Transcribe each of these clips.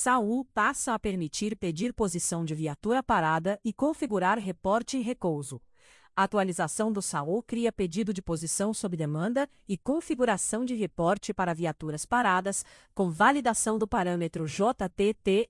Saul passa a permitir pedir posição de viatura parada e configurar reporte e recouso. A atualização do Saul cria pedido de posição sob demanda e configuração de reporte para viaturas paradas, com validação do parâmetro JTT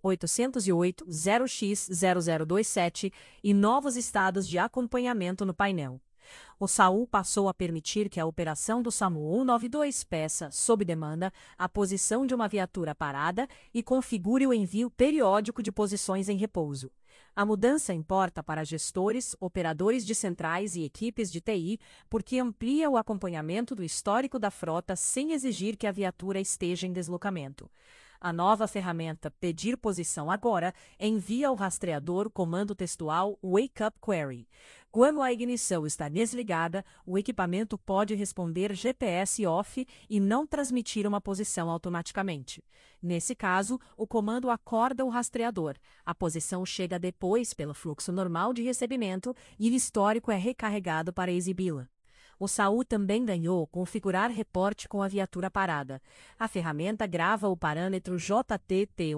808-0x0027 e novos estados de acompanhamento no painel. O Saul passou a permitir que a operação do SAMU 192 peça, sob demanda, a posição de uma viatura parada e configure o envio periódico de posições em repouso. A mudança importa para gestores, operadores de centrais e equipes de TI, porque amplia o acompanhamento do histórico da frota sem exigir que a viatura esteja em deslocamento. A nova ferramenta Pedir Posição Agora envia ao rastreador o comando textual Wake Up Query. Quando a ignição está desligada, o equipamento pode responder GPS off e não transmitir uma posição automaticamente. Nesse caso, o comando acorda o rastreador. A posição chega depois pelo fluxo normal de recebimento e o histórico é recarregado para exibi-la. O Saul também ganhou configurar reporte com a viatura parada. A ferramenta grava o parâmetro JTT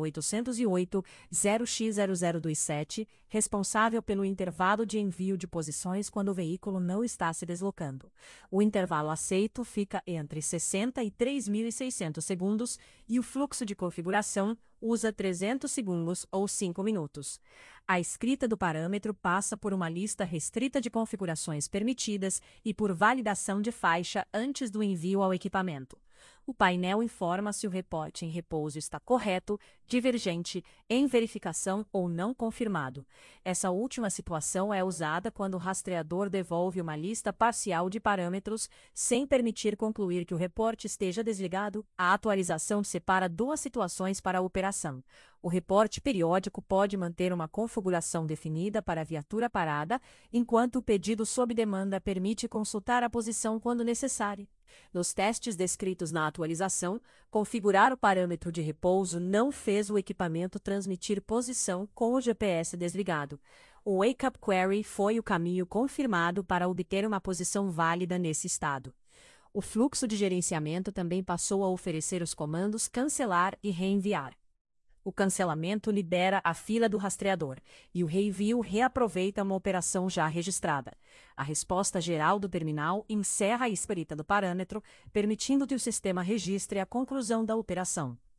808-0x0027, responsável pelo intervalo de envio de posições quando o veículo não está se deslocando. O intervalo aceito fica entre 60 e 3.600 segundos e o fluxo de configuração usa 300 segundos ou 5 minutos. A escrita do parâmetro passa por uma lista restrita de configurações permitidas e por validação de faixa antes do envio ao equipamento. O painel informa se o reporte em repouso está correto, divergente, em verificação ou não confirmado. Essa última situação é usada quando o rastreador devolve uma lista parcial de parâmetros, sem permitir concluir que o reporte esteja desligado. A atualização separa duas situações para a operação. O reporte periódico pode manter uma configuração definida para a viatura parada, enquanto o pedido sob demanda permite consultar a posição quando necessário. Nos testes descritos na atualização, configurar o parâmetro de repouso não fez o equipamento transmitir posição com o GPS desligado. O Wake Up Query foi o caminho confirmado para obter uma posição válida nesse estado. O fluxo de gerenciamento também passou a oferecer os comandos cancelar e reenviar. O cancelamento libera a fila do rastreador, e o reenvio reaproveita uma operação já registrada. A resposta geral do terminal encerra a escrita do parâmetro, permitindo que o sistema registre a conclusão da operação.